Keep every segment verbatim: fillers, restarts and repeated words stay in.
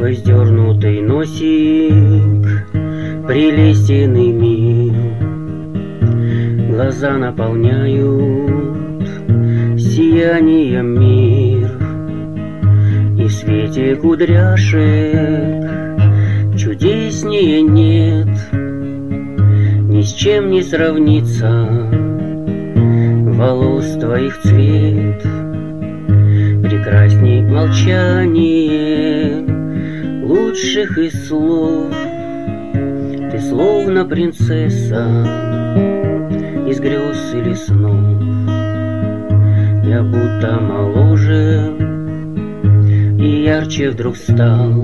Воздернутый носик, прелестный мир, глаза наполняют сиянием мир, и в свете кудряшек чудеснее нет, ни с чем не сравнится волос твоих цвет. Прекрасней молчание лучших из слов, ты словно принцесса из грез или снов. Я будто моложе и ярче вдруг стал,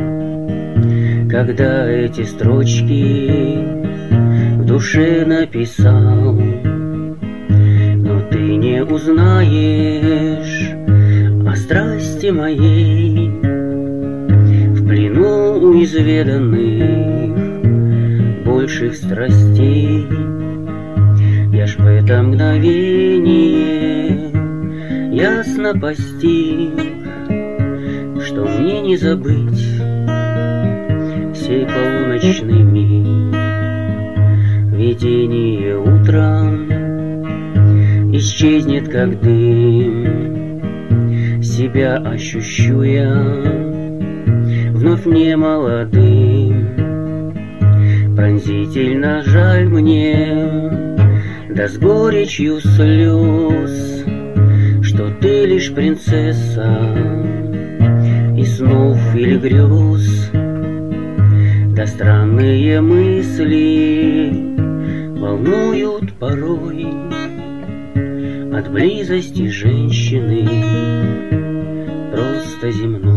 когда эти строчки в душе написал. Но ты не узнаешь о страсти моей в плену у изведанных больших страстей. Я ж в это мгновение ясно постиг, что мне не забыть сей полуночный миг. Видение утром исчезнет, как дым, себя ощущу я вновь не молодым. Пронзительно жаль мне, да с горечью слез, что ты лишь принцесса из снов или грез. Да странные мысли волнуют порой от близости женщины просто земной.